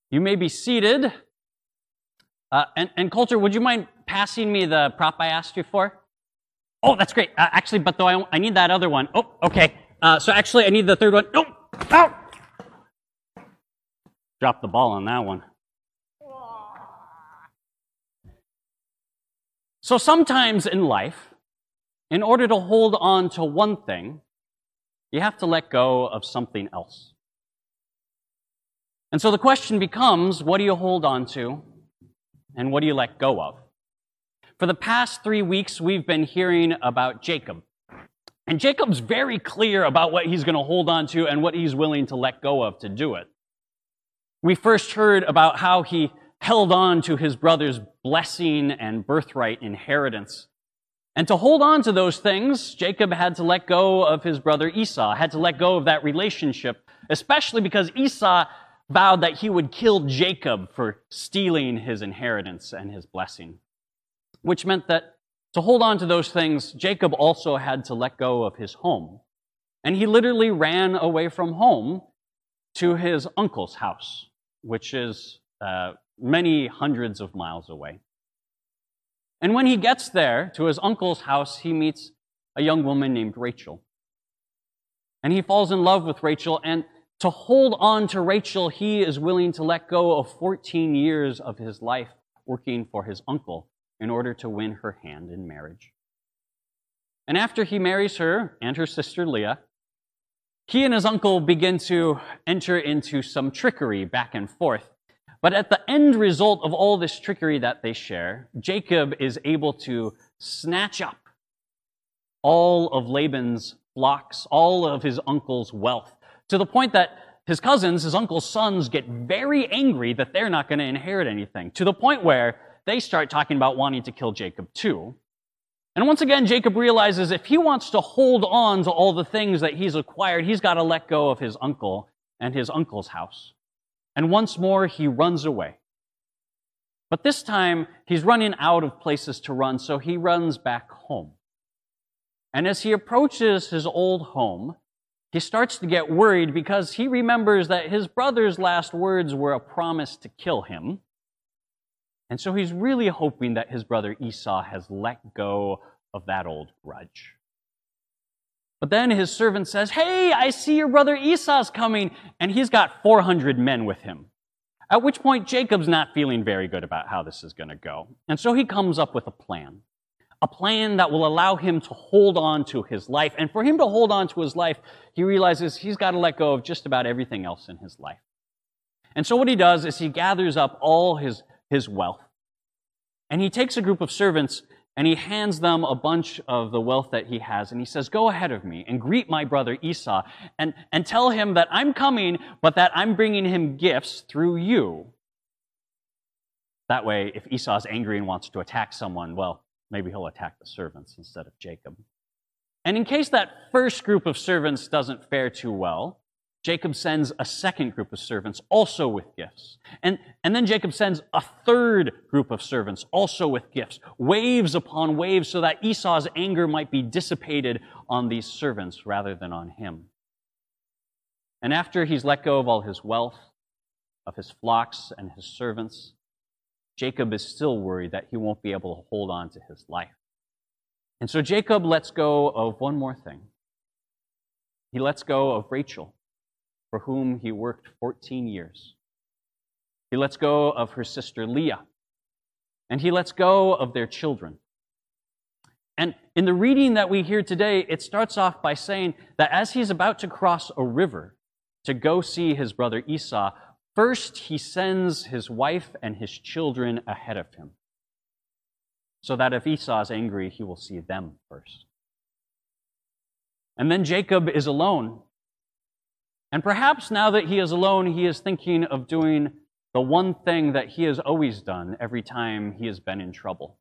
You may be seated. And Coulter, would you mind passing me the prop I asked you for? Oh, that's great. Actually, but though I need that other one. Oh, okay. So actually, I need the third one. Oh, ow! Dropped the ball on that one. So sometimes in life, in order to hold on to one thing, you have to let go of something else. And so the question becomes, what do you hold on to, and what do you let go of? For the past 3 weeks, we've been hearing about Jacob. And Jacob's very clear about what he's going to hold on to and what he's willing to let go of to do it. We first heard about how he held on to his brother's blessing and birthright inheritance. And to hold on to those things, Jacob had to let go of his brother Esau, had to let go of that relationship, especially because Esau vowed that he would kill Jacob for stealing his inheritance and his blessing, which meant that to hold on to those things, Jacob also had to let go of his home. And he literally ran away from home to his uncle's house, which is many hundreds of miles away. And when he gets there, to his uncle's house, he meets a young woman named Rachel. And he falls in love with Rachel, and to hold on to Rachel, he is willing to let go of 14 years of his life working for his uncle in order to win her hand in marriage. And after he marries her and her sister Leah, he and his uncle begin to enter into some trickery back and forth. But at the end result of all this trickery that they share, Jacob is able to snatch up all of Laban's flocks, all of his uncle's wealth, to the point that his cousins, his uncle's sons, get very angry that they're not going to inherit anything, to the point where they start talking about wanting to kill Jacob too. And once again, Jacob realizes if he wants to hold on to all the things that he's acquired, he's got to let go of his uncle and his uncle's house. And once more, he runs away. But this time, he's running out of places to run, so he runs back home. And as he approaches his old home, he starts to get worried because he remembers that his brother's last words were a promise to kill him. And so he's really hoping that his brother Esau has let go of that old grudge. But then his servant says, "Hey, I see your brother Esau's coming," and he's got 400 men with him. At which point, Jacob's not feeling very good about how this is going to go. And so he comes up with a plan that will allow him to hold on to his life. And for him to hold on to his life, he realizes he's got to let go of just about everything else in his life. And so what he does is he gathers up all his wealth, and he takes a group of servants and he hands them a bunch of the wealth that he has, and he says, "Go ahead of me and greet my brother Esau and tell him that I'm coming, but that I'm bringing him gifts through you." That way, if Esau's angry and wants to attack someone, well, maybe he'll attack the servants instead of Jacob. And in case that first group of servants doesn't fare too well, Jacob sends a second group of servants also with gifts. And then Jacob sends a third group of servants also with gifts, waves upon waves, so that Esau's anger might be dissipated on these servants rather than on him. And after he's let go of all his wealth, of his flocks and his servants, Jacob is still worried that he won't be able to hold on to his life. And so Jacob lets go of one more thing. He lets go of Rachel, for whom he worked 14 years. He lets go of her sister Leah, and he lets go of their children. And in the reading that we hear today, it starts off by saying that as he's about to cross a river to go see his brother Esau, first he sends his wife and his children ahead of him, so that if Esau's angry, he will see them first. And then Jacob is alone. And perhaps now that he is alone, he is thinking of doing the one thing that he has always done every time he has been in trouble.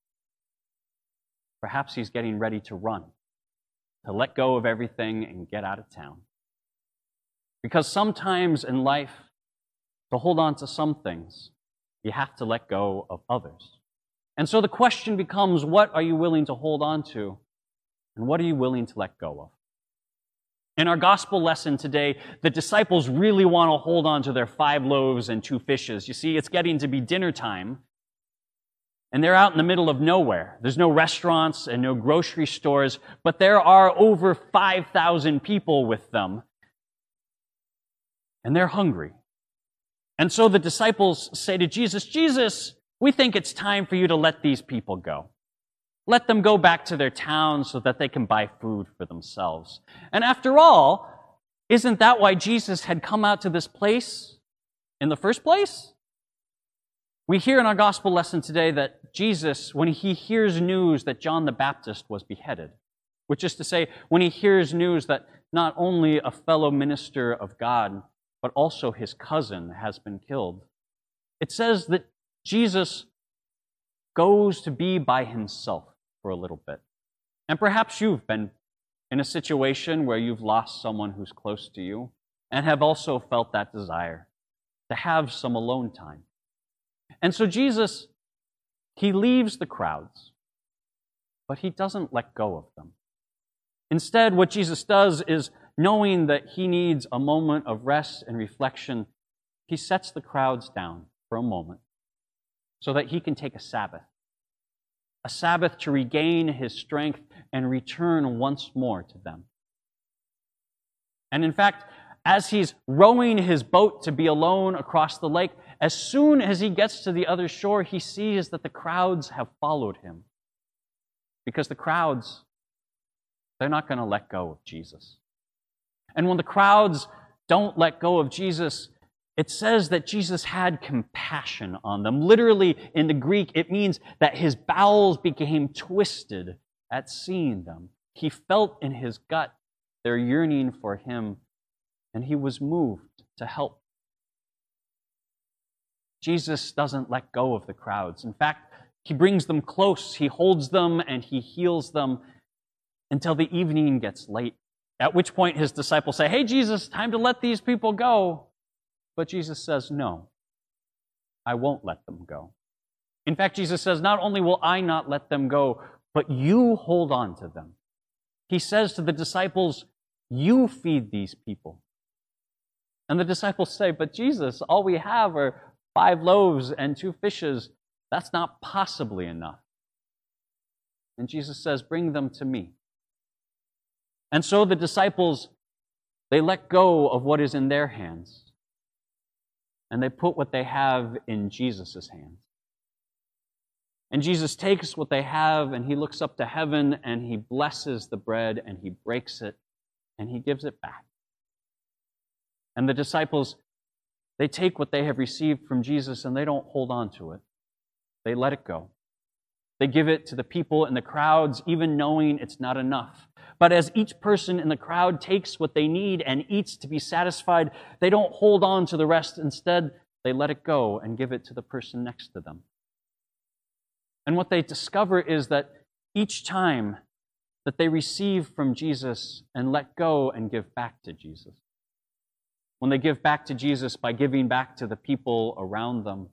Perhaps he's getting ready to run, to let go of everything and get out of town. Because sometimes in life, to hold on to some things, you have to let go of others. And so the question becomes, what are you willing to hold on to, and what are you willing to let go of? In our gospel lesson today, the disciples really want to hold on to their 5 loaves and 2 fishes. You see, it's getting to be dinner time, and they're out in the middle of nowhere. There's no restaurants and no grocery stores, but there are over 5,000 people with them, and they're hungry. And so the disciples say to Jesus, "Jesus, we think it's time for you to let these people go. Let them go back to their town so that they can buy food for themselves." And after all, isn't that why Jesus had come out to this place in the first place? We hear in our gospel lesson today that Jesus, when he hears news that John the Baptist was beheaded, which is to say, when he hears news that not only a fellow minister of God, but also his cousin has been killed, it says that Jesus goes to be by himself for a little bit. And perhaps you've been in a situation where you've lost someone who's close to you and have also felt that desire to have some alone time. And so Jesus, he leaves the crowds, but he doesn't let go of them. Instead, what Jesus does is, knowing that he needs a moment of rest and reflection, he sets the crowds down for a moment so that he can take a Sabbath to regain his strength and return once more to them. And in fact, as he's rowing his boat to be alone across the lake, as soon as he gets to the other shore, he sees that the crowds have followed him. Because the crowds, they're not going to let go of Jesus. And when the crowds don't let go of Jesus, it says that Jesus had compassion on them. Literally, in the Greek, it means that his bowels became twisted at seeing them. He felt in his gut their yearning for him, and he was moved to help. Jesus doesn't let go of the crowds. In fact, he brings them close, he holds them, and he heals them until the evening gets late, at which point his disciples say, "Hey, Jesus, time to let these people go." But Jesus says, "No, I won't let them go." In fact, Jesus says, "Not only will I not let them go, but you hold on to them." He says to the disciples, "You feed these people." And the disciples say, "But Jesus, all we have are 5 loaves and 2 fishes. That's not possibly enough." And Jesus says, "Bring them to me." And so the disciples, they let go of what is in their hands, and they put what they have in Jesus' hands. And Jesus takes what they have, and he looks up to heaven, and he blesses the bread, and he breaks it, and he gives it back. And the disciples, they take what they have received from Jesus, and they don't hold on to it. They let it go. They give it to the people in the crowds, even knowing it's not enough. But as each person in the crowd takes what they need and eats to be satisfied, they don't hold on to the rest. Instead, they let it go and give it to the person next to them. And what they discover is that each time that they receive from Jesus and let go and give back to Jesus, when they give back to Jesus by giving back to the people around them,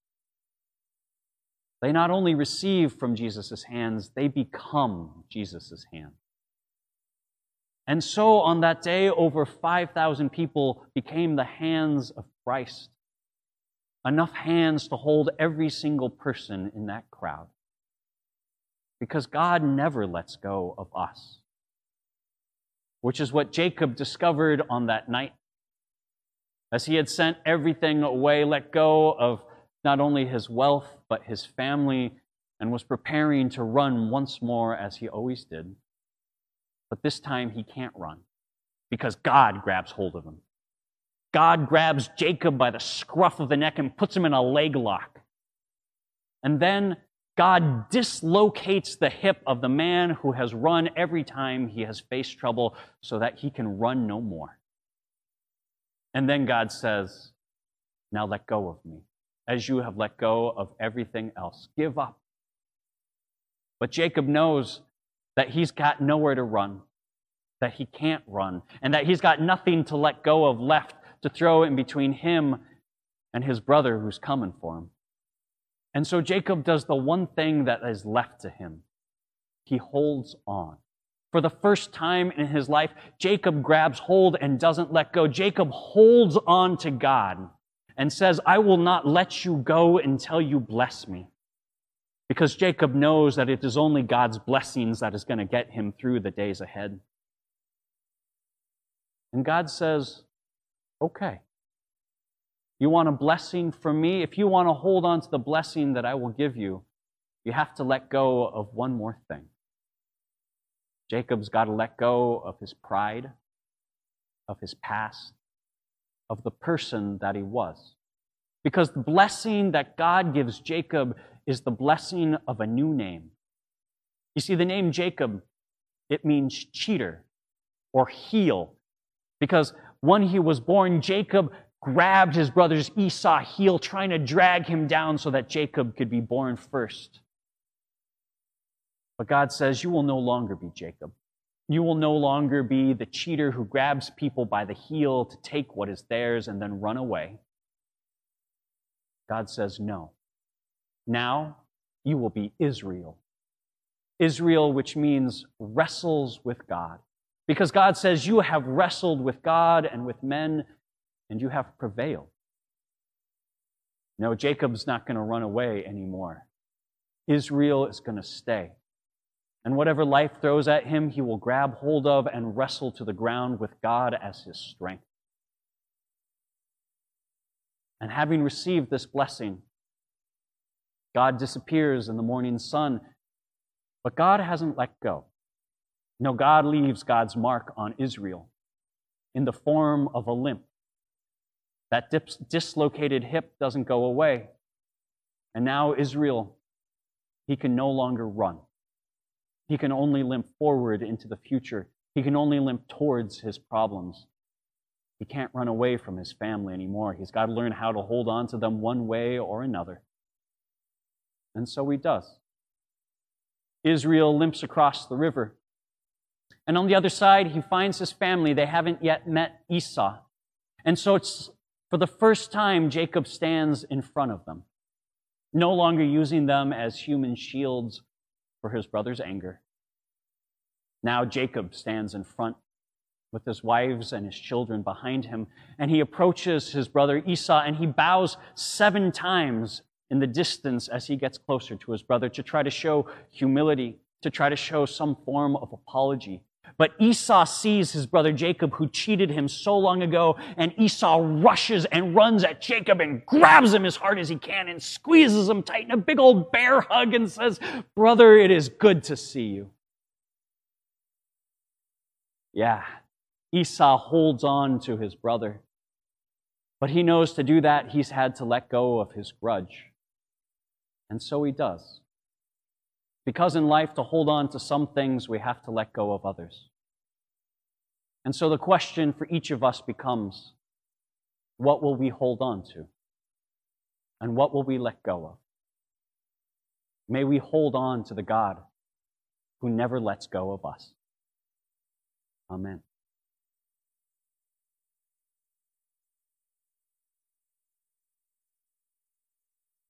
they not only receive from Jesus' hands, they become Jesus' hands. And so on that day, over 5,000 people became the hands of Christ. Enough hands to hold every single person in that crowd. Because God never lets go of us. Which is what Jacob discovered on that night. As he had sent everything away, let go of not only his wealth, but his family, and was preparing to run once more as he always did. But this time he can't run because God grabs hold of him. God grabs Jacob by the scruff of the neck and puts him in a leg lock. And then God dislocates the hip of the man who has run every time he has faced trouble so that he can run no more. And then God says, "Now let go of me, as you have let go of everything else. Give up." But Jacob knows that he's got nowhere to run, that he can't run, and that he's got nothing to let go of left to throw in between him and his brother who's coming for him. And so Jacob does the one thing that is left to him. He holds on. For the first time in his life, Jacob grabs hold and doesn't let go. Jacob holds on to God and says, I will not let you go until you bless me. Because Jacob knows that it is only God's blessings that is going to get him through the days ahead. And God says, okay, you want a blessing from me? If you want to hold on to the blessing that I will give you, you have to let go of one more thing. Jacob's got to let go of his pride, of his past, of the person that he was. Because the blessing that God gives Jacob is the blessing of a new name. You see, the name Jacob, it means cheater or heel. Because when he was born, Jacob grabbed his brother's Esau heel, trying to drag him down so that Jacob could be born first. But God says, you will no longer be Jacob. You will no longer be the cheater who grabs people by the heel to take what is theirs and then run away. God says, no. Now you will be Israel. Israel, which means wrestles with God. Because God says, you have wrestled with God and with men, and you have prevailed. No, Jacob's not going to run away anymore. Israel is going to stay. And whatever life throws at him, he will grab hold of and wrestle to the ground with God as his strength. And having received this blessing, God disappears in the morning sun, but God hasn't let go. No, God leaves God's mark on Israel in the form of a limp. That dislocated hip doesn't go away. And now Israel, he can no longer run. He can only limp forward into the future. He can only limp towards his problems. He can't run away from his family anymore. He's got to learn how to hold on to them one way or another. And so he does. Israel limps across the river. And on the other side, he finds his family. They haven't yet met Esau. And so it's for the first time, Jacob stands in front of them, no longer using them as human shields for his brother's anger. Now Jacob stands in front with his wives and his children behind him, and he approaches his brother Esau, and he bows 7 times in the distance as he gets closer to his brother to try to show humility, to try to show some form of apology. But Esau sees his brother Jacob, who cheated him so long ago, and Esau rushes and runs at Jacob and grabs him as hard as he can and squeezes him tight in a big old bear hug and says, "Brother, it is good to see you." Yeah, Esau holds on to his brother. But he knows to do that, he's had to let go of his grudge. And so he does. Because in life, to hold on to some things, we have to let go of others. And so the question for each of us becomes, what will we hold on to? And what will we let go of? May we hold on to the God who never lets go of us. Amen.